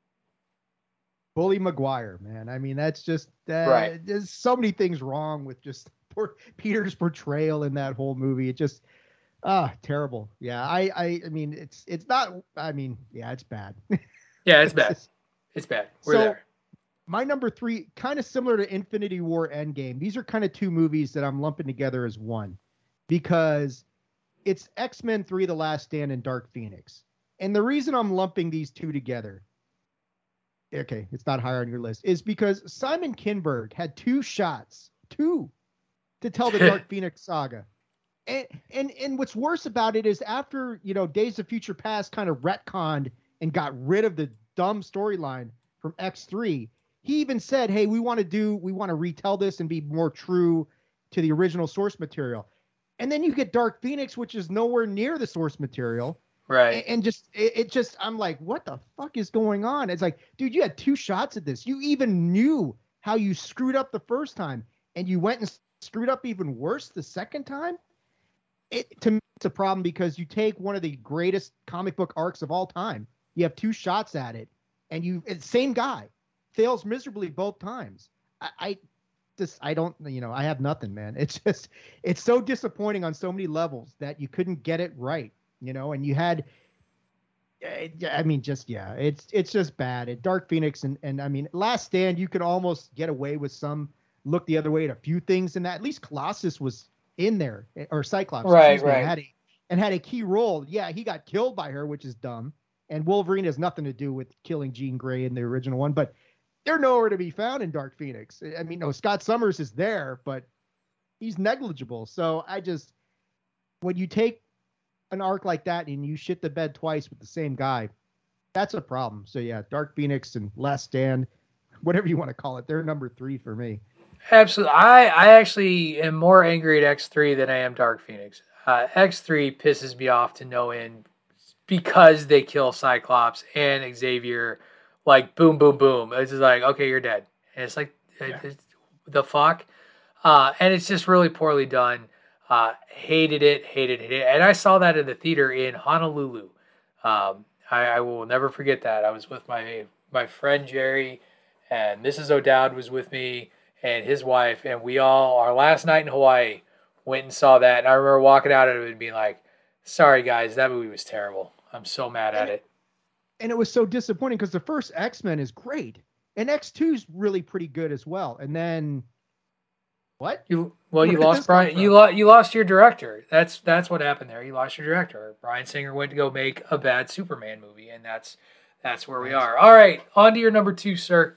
Bully Maguire, man. I mean, that's just right. There's so many things wrong with just Peter's portrayal in that whole movie. It just terrible. Yeah, I mean, it's not. I mean, yeah, it's bad. Yeah, it's bad. It's bad. We're there. My number 3, kind of similar to Infinity War Endgame. These are kind of 2 movies that I'm lumping together as one because it's X-Men 3: The Last Stand and Dark Phoenix. And the reason I'm lumping these 2 together, okay, it's not higher on your list, is because Simon Kinberg had 2 shots to tell the Dark Phoenix saga. And what's worse about it is after, Days of Future Past kind of retconned and got rid of the dumb storyline from X3, he even said, hey, we want to retell this and be more true to the original source material. And then you get Dark Phoenix, which is nowhere near the source material. Right. And I'm like, what the fuck is going on? It's like, dude, you had 2 shots at this. You even knew how you screwed up the first time, and you went and screwed up even worse the second time. To me, it's a problem because you take one of the greatest comic book arcs of all time. You have 2 shots at it, and it's same guy fails miserably both times. I don't, I have nothing, man. It's so disappointing on so many levels that you couldn't get it right. And you had, I mean, it's just bad. Dark Phoenix and I mean, Last Stand, you could almost get away with some look the other way at a few things in that. At least Colossus was in there, or Cyclops, right. Had a key role. Yeah, he got killed by her, which is dumb. And Wolverine has nothing to do with killing Jean Grey in the original one, but they're nowhere to be found in Dark Phoenix. I mean, no, Scott Summers is there, but he's negligible. So when you take an arc like that and you shit the bed twice with the same guy, that's a problem. So yeah, Dark Phoenix and Last Stand, whatever you want to call it, they're number 3 for me. Absolutely. I actually am more angry at X3 than I am Dark Phoenix. X3 pisses me off to no end because they kill Cyclops and Xavier, like boom, boom, boom. It's just like, okay, you're dead. And it's like, the fuck? And it's just really poorly done. Hated it. And I saw that in the theater in Honolulu. I will never forget that. I was with my friend Jerry, and Mrs. O'Dowd was with me and his wife, and we all, our last night in Hawaii, went and saw that. And I remember walking out of it and being like, sorry guys, that movie was terrible. I'm so mad at it. And it was so disappointing because the first X-Men is great. And X2's really pretty good as well. And then what? You lost Brian. You lost your director. That's what happened there. You lost your director. Bryan Singer went to go make a bad Superman movie, and that's where we are. All right, on to your number 2, sir.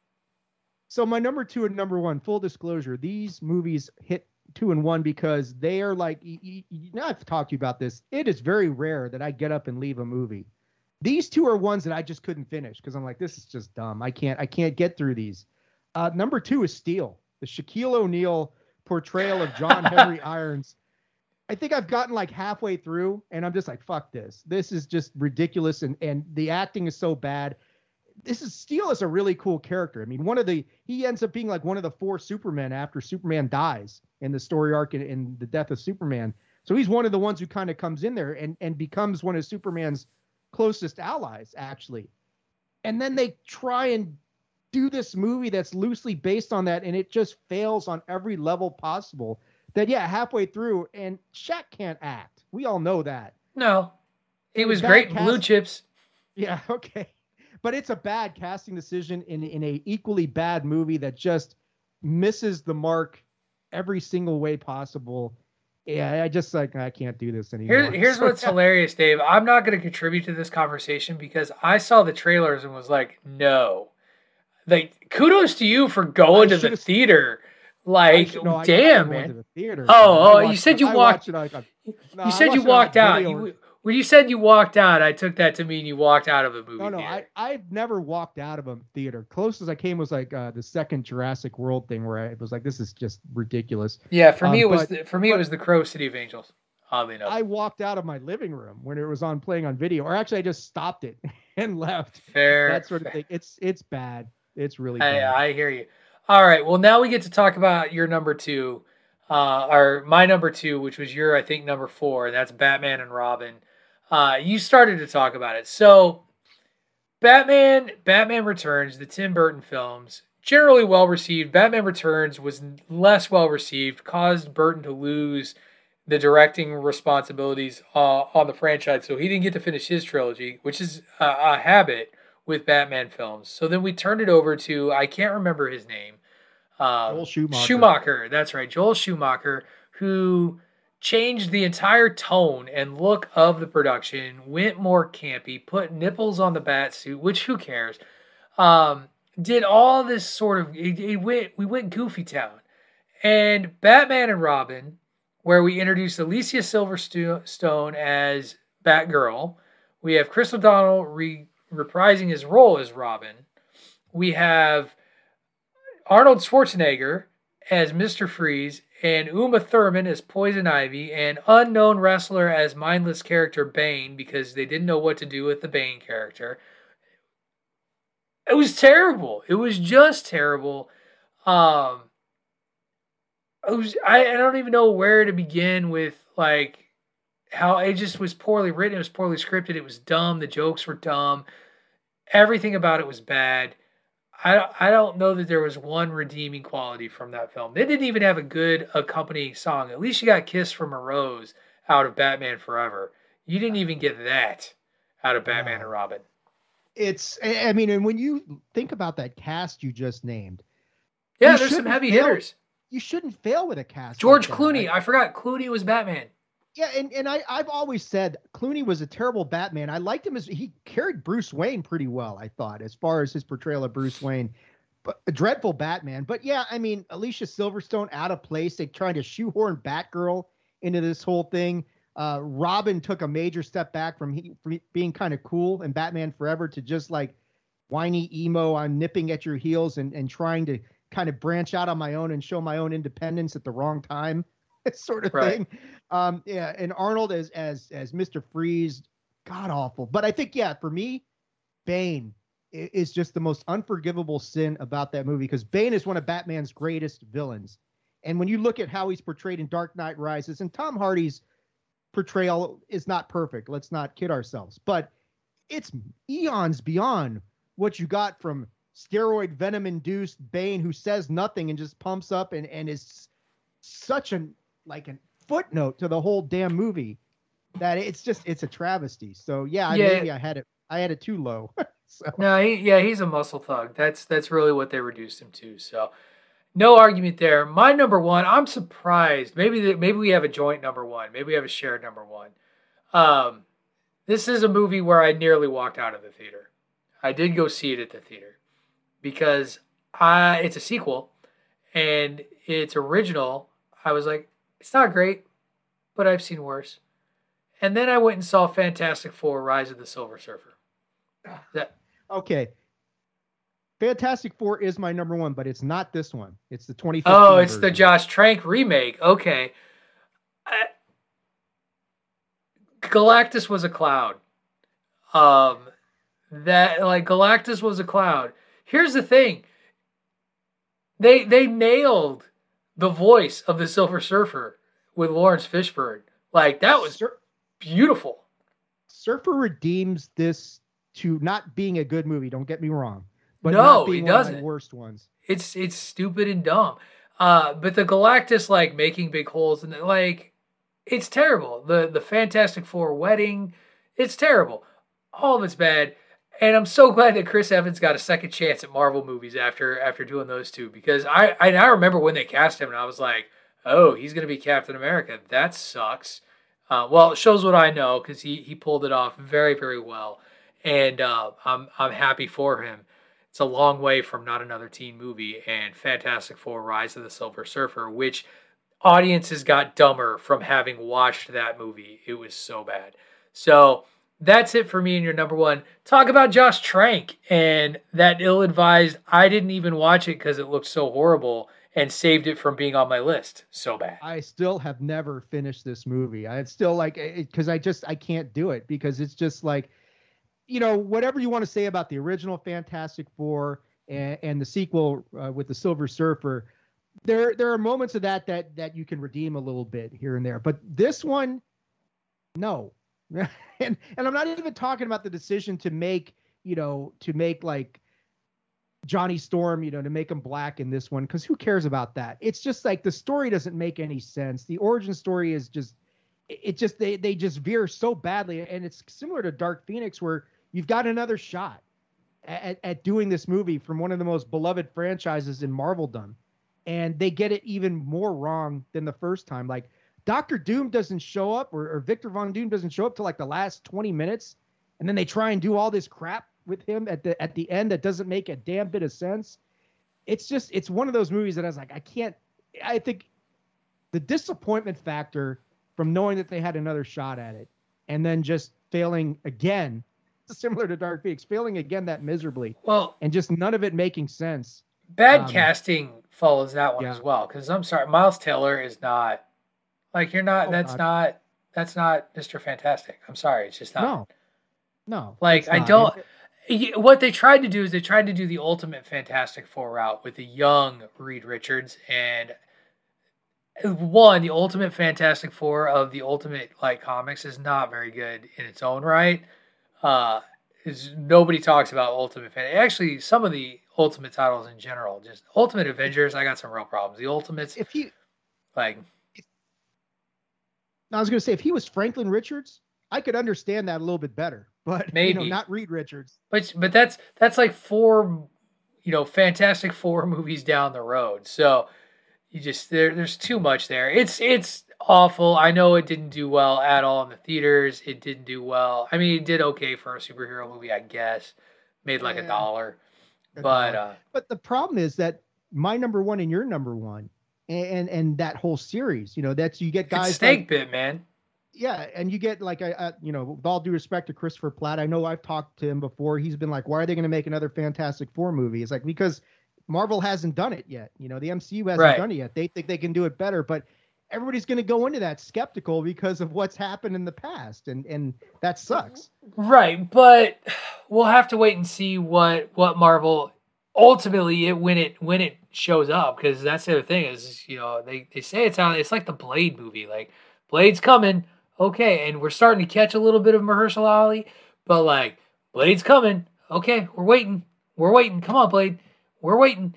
So my number 2 and number 1, full disclosure, these movies hit 2 and 1 because they are like, I've talked to you about this. It is very rare that I get up and leave a movie. These 2 are ones that I just couldn't finish because I'm like, this is just dumb. I can't get through these. Number 2 is Steel, the Shaquille O'Neal portrayal of John Henry Irons. I think I've gotten like halfway through and I'm just like, fuck this. This is just ridiculous. And the acting is so bad. Steel is a really cool character. I mean, he ends up being like one of the 4 Supermen after Superman dies in the story arc in the death of Superman. So he's one of the ones who kind of comes in there and becomes one of Superman's closest allies, actually. And then they try and do this movie that's loosely based on that, and it just fails on every level possible. That, halfway through, and Shaq can't act. We all know that. No. He was great in Blue Chips. Yeah, okay. But it's a bad casting decision in a equally bad movie that just misses the mark every single way possible. Yeah, I can't do this anymore. Here's what's hilarious, Dave. I'm not going to contribute to this conversation because I saw the trailers and was like, no. Like, kudos to you for going to the theater. Like, damn, man. You said you walked. You said you walked out. When you said you walked out, I took that to mean you walked out of a movie theater. I've never walked out of a theater. Closest I came was like the second Jurassic World thing where I was like, this is just ridiculous. Yeah, for me it was the Crow City of Angels. Oddly enough, I walked out of my living room when it was playing on video, or actually I just stopped it and left. Fair, that sort of thing. It's bad. It's really bad. I hear you. All right, well now we get to talk about your number 2, or my number 2, which was your, I think, number 4, and that's Batman and Robin. You started to talk about it. So Batman Returns, the Tim Burton films, generally well received. Batman Returns was less well received, caused Burton to lose the directing responsibilities on the franchise. So he didn't get to finish his trilogy, which is a habit with Batman films. So then we turned it over to, I can't remember his name. Joel Schumacher. Schumacher, that's right. Joel Schumacher, who changed the entire tone and look of the production, went more campy, put nipples on the bat suit, which who cares? Did all this sort of, we went Goofy Town. And Batman and Robin, where we introduced Alicia Silverstone as Batgirl. We have Chris O'Donnell reprising his role as Robin. We have Arnold Schwarzenegger as Mr. Freeze, and Uma Thurman as Poison Ivy, and unknown wrestler as mindless character Bane, because they didn't know what to do with the Bane character. It was terrible. It was just terrible. I don't even know where to begin with, like, how it just was poorly written. It was poorly scripted. It was dumb. The jokes were dumb. Everything about it was bad. I don't know that there was one redeeming quality from that film. They didn't even have a good accompanying song. At least you got Kiss from a Rose out of Batman Forever. You didn't even get that out of Batman and Robin. And when you think about that cast you just named. Yeah, there's some heavy hitters. You shouldn't fail with a cast. George Clooney. I forgot Clooney was Batman. Yeah, and I've always said Clooney was a terrible Batman. I liked him he carried Bruce Wayne pretty well, I thought, as far as his portrayal of Bruce Wayne. a dreadful Batman. But yeah, I mean, Alicia Silverstone out of place. They trying to shoehorn Batgirl into this whole thing. Robin took a major step back from being kind of cool in Batman Forever to just like whiny emo. I'm nipping at your heels and trying to kind of branch out on my own and show my own independence at the wrong time, sort of thing. Yeah, and Arnold as Mr. Freeze, god awful. But I think, yeah, for me, Bane is just the most unforgivable sin about that movie, because Bane is one of Batman's greatest villains. And when you look at how he's portrayed in Dark Knight Rises, and Tom Hardy's portrayal is not perfect, let's not kid ourselves, but it's eons beyond what you got from steroid venom induced Bane, who says nothing and just pumps up and is such a footnote to the whole damn movie that it's a travesty. So maybe I had it too low. So. No, he's a muscle thug. That's really what they reduced him to. So no argument there. My number one, I'm surprised. Maybe we have a joint number one. Maybe we have a shared number one. This is a movie where I nearly walked out of the theater. I did go see it at the theater because it's a sequel and it's original. I was like, it's not great, but I've seen worse. And then I went and saw Fantastic Four: Rise of the Silver Surfer. Okay. Fantastic Four is my number one, but it's not this one. It's the 2015 Oh, it's version. the Josh Trank remake. Okay. Galactus was a cloud. Galactus was a cloud. Here's the thing. They nailed the voice of the Silver Surfer with Lawrence Fishburne. Like, that was beautiful. Surfer redeems this to not being a good movie, don't get me wrong. But no, not being he doesn't. One of the worst ones. It's stupid and dumb. But the Galactus making big holes and it's terrible. The Fantastic Four wedding, it's terrible. All of it's bad. And I'm so glad that Chris Evans got a second chance at Marvel movies after doing those two, because I remember when they cast him and I was like, oh, he's going to be Captain America. That sucks. Well, it shows what I know, because he pulled it off very, very well. And I'm happy for him. It's a long way from Not Another Teen Movie and Fantastic Four: Rise of the Silver Surfer, which audiences got dumber from having watched that movie. It was so bad. So that's it for me and your number one. Talk about Josh Trank and that ill-advised, I didn't even watch it because it looked so horrible, and saved it from being on my list. So bad. I still have never finished this movie. It's still because I can't do it, because it's just like, whatever you want to say about the original Fantastic Four and the sequel with the Silver Surfer, there are moments of that you can redeem a little bit here and there. But this one, no. and I'm not even talking about the decision to make Johnny Storm, to make him black in this one, because who cares about that? It's just like the story doesn't make any sense. The origin story is they just veer so badly, and it's similar to Dark Phoenix, where you've got another shot at doing this movie from one of the most beloved franchises in Marveldom, and they get it even more wrong than the first time. Like, Dr. Doom doesn't show up, or Victor Von Doom doesn't show up till the last 20 minutes, and then they try and do all this crap with him at the end that doesn't make a damn bit of sense. It's one of those movies that I was like, I think the disappointment factor from knowing that they had another shot at it and then just failing again, similar to Dark Phoenix, failing again that miserably. Well, and just none of it making sense. Bad casting follows that one as well. Because I'm sorry, Miles Taylor is not that's not Mr. Fantastic. I'm sorry, it's just not. No. What they tried to do is they tried to do the ultimate Fantastic Four route with the young Reed Richards, and the ultimate Fantastic Four of the Ultimate comics is not very good in its own right. Nobody talks about Ultimate Fantastic. Actually, some of the Ultimate titles in general, just Ultimate Avengers, I got some real problems. The Ultimates, I was going to say, if he was Franklin Richards, I could understand that a little bit better, but maybe not Reed Richards. But that's like 4, Fantastic Four movies down the road. So you just there's too much there. It's awful. I know it didn't do well at all in the theaters. It didn't do well. I mean, it did okay for a superhero movie, I guess. Made $1, But the problem is that my number one and your number one, and that whole series, that's you get guys it's snake bit, man. Yeah, and you get like with all due respect to Christopher Platt, I know I've talked to him before. He's been like, "Why are they going to make another Fantastic Four movie?" It's like because Marvel hasn't done it yet. The MCU hasn't done it yet. They think they can do it better, but everybody's going to go into that skeptical because of what's happened in the past, and that sucks. Right, but we'll have to wait and see what Marvel ultimately when it shows up, because that's the other thing is they say it's like the Blade movie, like Blade's coming. Okay, and we're starting to catch a little bit of Mahershala Ali, but like, Blade's coming. Okay, we're waiting. Come on, Blade. We're waiting.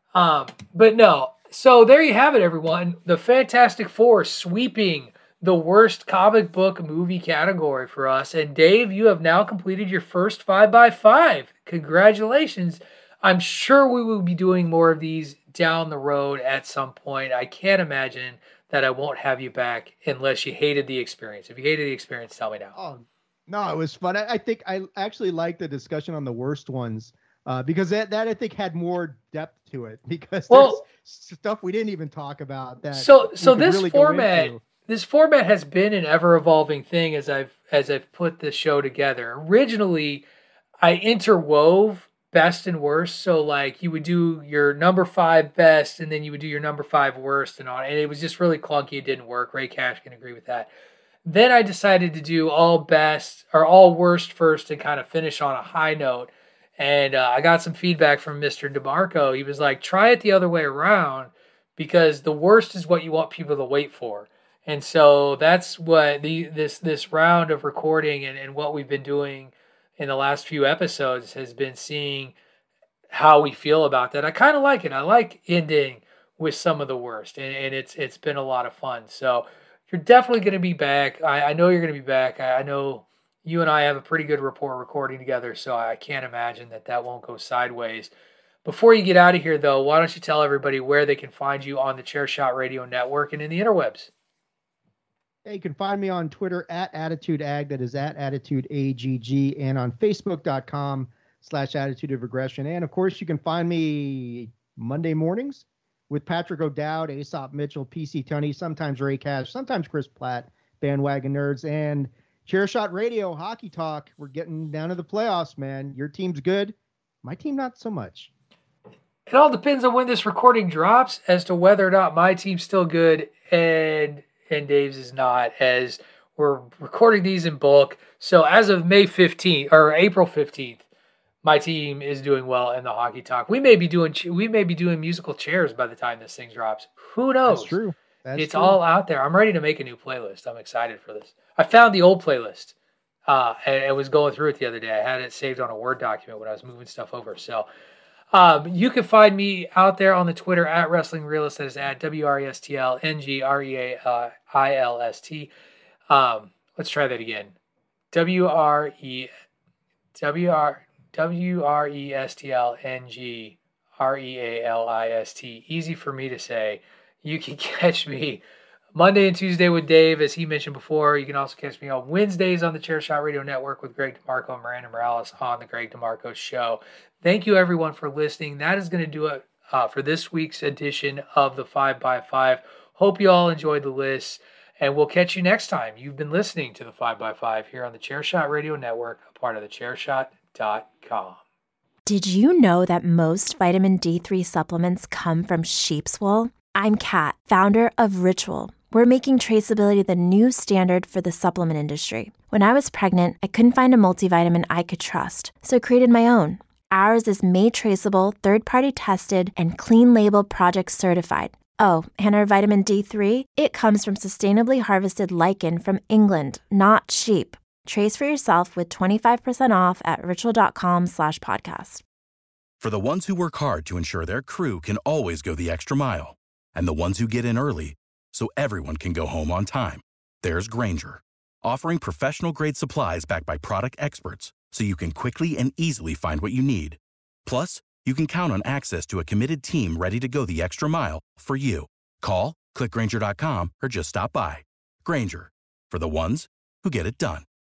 But no. So there you have it, everyone. The Fantastic Four sweeping the worst comic book movie category for us. And Dave, you have now completed your first 5x5. Congratulations. I'm sure we will be doing more of these down the road at some point. I can't imagine that I won't have you back unless you hated the experience. If you hated the experience, tell me now. Oh, no, it was fun. I think I actually liked the discussion on the worst ones because that I think had more depth to it because there's stuff we didn't even talk about. So this really format has been an ever evolving thing as I've put this show together. Originally, I interwove best and worst. So like you would do your number 5 best and then you would do your number 5 worst and on. And it was just really clunky. It didn't work. Ray Cash can agree with that. Then I decided to do all best or all worst first and kind of finish on a high note. And I got some feedback from Mr. DeMarco. He was like, try it the other way around because the worst is what you want people to wait for. And so that's what this round of recording and what we've been doing in the last few episodes has been seeing how we feel about that. I kind of like it. I like ending with some of the worst, and it's been a lot of fun. So you're definitely going to be back. I know you're going to be back. I know you and I have a pretty good rapport recording together, so I can't imagine that won't go sideways. Before you get out of here, though, why don't you tell everybody where they can find you on the Chairshot Radio Network and in the interwebs? Yeah, you can find me on Twitter at AttitudeAg, that is at AttitudeAGG, and on Facebook.com/Attitude of Aggression. And of course, you can find me Monday mornings with Patrick O'Dowd, Aesop Mitchell, PC Tunney, sometimes Ray Cash, sometimes Chris Platt, Bandwagon Nerds, and Chairshot Radio, Hockey Talk. We're getting down to the playoffs, man. Your team's good. My team, not so much. It all depends on when this recording drops as to whether or not my team's still good and Dave's is not, as we're recording these in bulk. So as of May 15th or April 15th, my team is doing well in the Hockey Talk. We may be doing musical chairs by the time this thing drops. Who knows? That's true. It's all out there. I'm ready to make a new playlist. I'm excited for this. I found the old playlist. And I was going through it the other day. I had it saved on a Word document when I was moving stuff over. So you can find me out there on the Twitter at Wrestling Realist. That is at WRESTLNGREAILST. Let's try that again. WRESTLNGREALIST. Easy for me to say. You can catch me Monday and Tuesday with Dave, as he mentioned before. You can also catch me on Wednesdays on the Chairshot Radio Network with Greg DeMarco and Miranda Morales on the Greg DeMarco Show. Thank you, everyone, for listening. That is going to do it for this week's edition of the 5x5. Hope you all enjoyed the list, and we'll catch you next time. You've been listening to the 5x5 here on the Chairshot Radio Network, a part of the Chairshot.com. Did you know that most vitamin D3 supplements come from sheep's wool? I'm Kat, founder of Ritual. We're making traceability the new standard for the supplement industry. When I was pregnant, I couldn't find a multivitamin I could trust, so I created my own. Ours is made traceable, third-party tested, and clean label project certified. Oh, and our vitamin D3? It comes from sustainably harvested lichen from England, not sheep. Trace for yourself with 25% off at ritual.com/podcast. For the ones who work hard to ensure their crew can always go the extra mile, and the ones who get in early so everyone can go home on time, there's Grainger, offering professional-grade supplies backed by product experts so you can quickly and easily find what you need. Plus, you can count on access to a committed team ready to go the extra mile for you. Call, click Grainger.com, or just stop by. Grainger, for the ones who get it done.